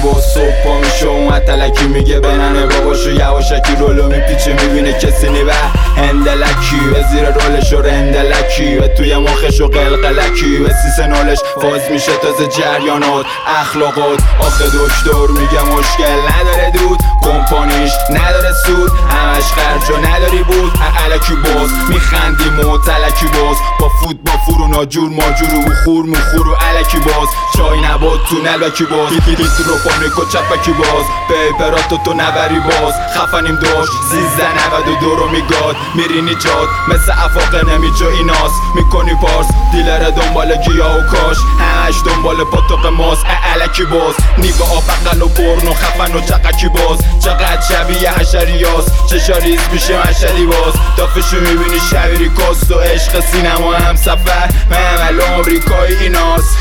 با صبح پا میشه اومد تلکی میگه بننه باباشو یواشکی رولو میپیچه میبینه کسی نیوه هندلکی و زیر رولش و رندلکی و توی مخش و قلقلکی و سیس نولش فاز میشه تازه جریانات اخلاقات. آخه دکتر میگه مشکل نداره دود کمپانیش نداره سود همش خرج و نداری بود علکی باز میخندیم و تلکی باز با فوت با فرو ناجور ماجور و خور مخور و علکی باز چای نباد تو نلبکی باز هیدروپونیک و چپکی باز پیپراتو تو نبری باز خفنیم داشت 1392 رو میگاد میری نیجاد مثل افاقه نمیجا ایناست میکنی پارس دیلر دنبال گیاه و کاش همش دنبال پاتوق ماست علکی باز نیو آفقل و پرنو خفن و چقکی باز چقدر شبیه حشریاست چشا ریز میشه مشهدی باز تافشو میبینی شبیری کاست و عشق سینما هم سفر محمل آمریکایی ایناست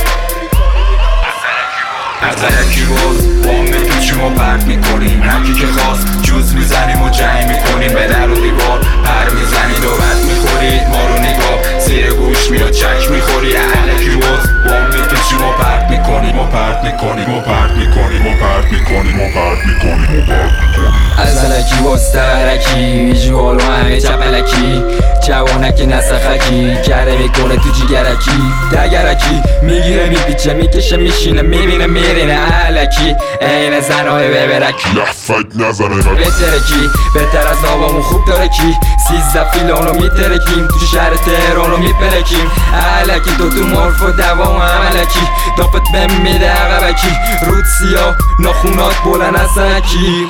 از علکی باز با میپیچیم و پرد میکنیم هرکی که خواست جوز میزنیم و جنگ میکنیم به در و دیوار پر میزنید و بد میخورید ما رو نگاه زیر گوش میاد چک میخوری علکی باز با میپیچیم و پرد میکنیم و پرد میکنیم و پرد میکنیم و پرد میکنیم و پرد میکنیم و پرد میکنیم از علکی باز ترکی ویژوال و همه چپلکی جوانکی نسخکی کره میکنه تو جیگرکی دگرکی میگیره میپیچه میکشه میشینه میبینه میرینه علکی این زنهای ببرکی لحفک نزنه بترکی بهتر از نابامون خوب داره کی 13 فیلانو میترکیم تو شهر تهرانو میپرکیم علکی تو مورف و دوام علکی دافت بهم میده عقبکی رود سیاه ناخونات بلند از سنکی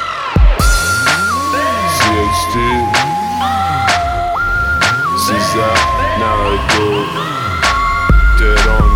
CHT Caesar, now I go dead on